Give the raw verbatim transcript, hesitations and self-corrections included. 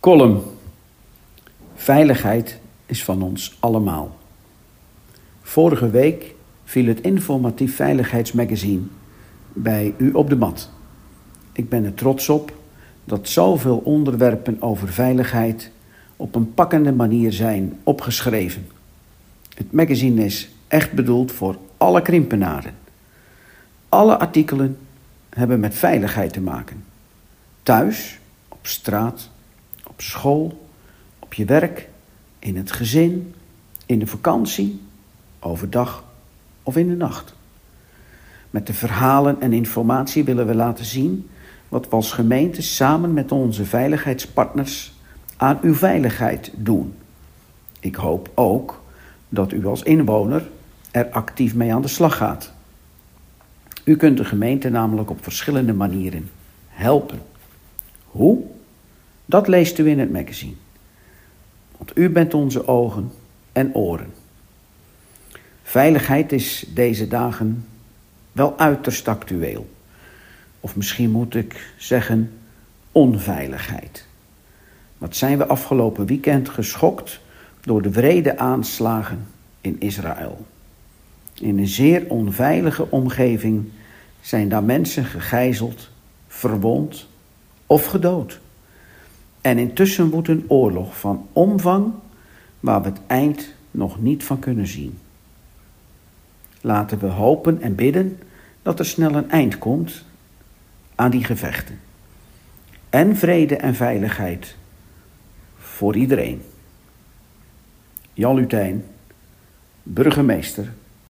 Column. Veiligheid is van ons allemaal. Vorige week viel het informatief veiligheidsmagazine bij u op de mat. Ik ben er trots op dat zoveel onderwerpen over veiligheid op een pakkende manier zijn opgeschreven. Het magazine is echt bedoeld voor alle krimpenaren. Alle artikelen hebben met veiligheid te maken. Thuis, op straat, op school, op je werk, in het gezin, in de vakantie, overdag of in de nacht. Met de verhalen en informatie willen we laten zien wat we als gemeente samen met onze veiligheidspartners aan uw veiligheid doen. Ik hoop ook dat u als inwoner er actief mee aan de slag gaat. U kunt de gemeente namelijk op verschillende manieren helpen. Hoe? Dat leest u in het magazine. Want u bent onze ogen en oren. Veiligheid is deze dagen wel uiterst actueel. Of misschien moet ik zeggen onveiligheid. Wat zijn we afgelopen weekend geschokt door de wrede aanslagen in Israël. In een zeer onveilige omgeving zijn daar mensen gegijzeld, verwond of gedood. En intussen woedt een oorlog van omvang waar we het eind nog niet van kunnen zien. Laten we hopen en bidden dat er snel een eind komt aan die gevechten. En vrede en veiligheid voor iedereen. Jan Lutijn, burgemeester